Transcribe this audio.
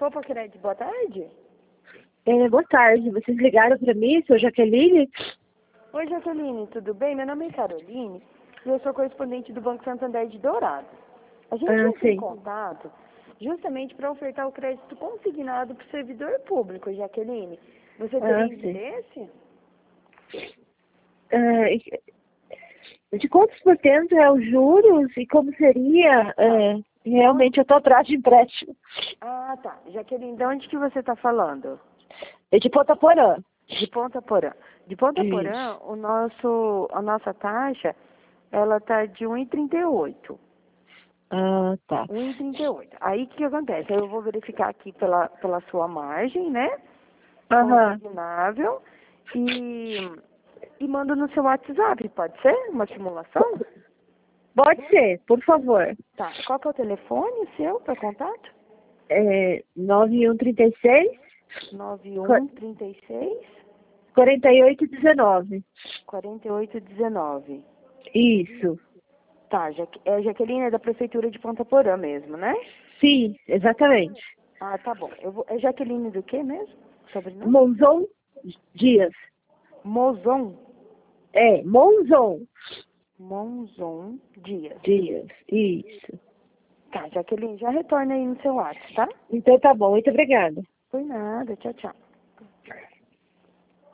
Popo Crédito, boa tarde. Boa tarde, vocês ligaram para mim, sou Jaqueline? Oi, Jaqueline, tudo bem? Meu nome é Caroline e eu sou correspondente do Banco Santander de Dourados. A gente entra em Sim. contato justamente para ofertar o crédito consignado para o servidor público, Jaqueline. Você teria Sim. interesse? De quantos por cento é os juros e como seria? Realmente eu estou atrás de empréstimo. Ah, tá. Jaqueline, de onde que você está falando? É de Ponta Porã. De Ponta Porã. De Ponta Isso. Porã, a nossa taxa, ela tá de 1,38. Ah, tá. 1,38. Aí o que acontece? Eu vou verificar aqui pela sua margem, né? Aham. Consignável. E mando no seu WhatsApp, pode ser? Uma simulação? Pode ser, por favor. Tá. Qual que é o telefone seu para contato? 9136 9136 4819. 4819. Isso. Tá, Jaqueline é da Prefeitura de Ponta Porã mesmo, né? Sim, exatamente. Ah, tá bom. É Jaqueline do quê mesmo? Sobrenome? Monzon Dias. Mozon. Monzon Monzon Dias. Dias. Isso. Tá, Jaqueline, já retorna aí no seu WhatsApp, tá? Então tá bom, muito obrigada. Por nada, tchau, tchau.